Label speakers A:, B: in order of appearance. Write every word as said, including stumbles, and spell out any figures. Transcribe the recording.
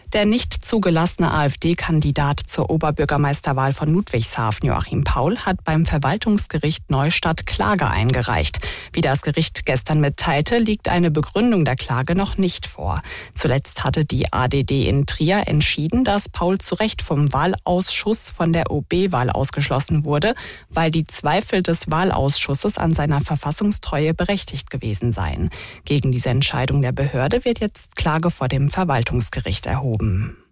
A: Der nicht zugelassene AfD-Kandidat zur Oberbürgermeisterwahl von Ludwigshafen, Joachim Paul, hat beim Verwaltungsgericht Neustadt Klage eingereicht. Wie das Gericht gestern mitteilte, liegt eine Begründung der Klage noch nicht vor. Zuletzt hatte die A D D in Trier entschieden, dass Paul zu Recht vom Wahlausschuss von der O B-Wahl ausgeschlossen wurde, weil die Zweifel des Wahlausschusses an seiner Verfassungstreue berechtigt gewesen seien. Gegen diese Entscheidung der Behörde wird jetzt Klage vor dem Verwaltungsgericht erhoben.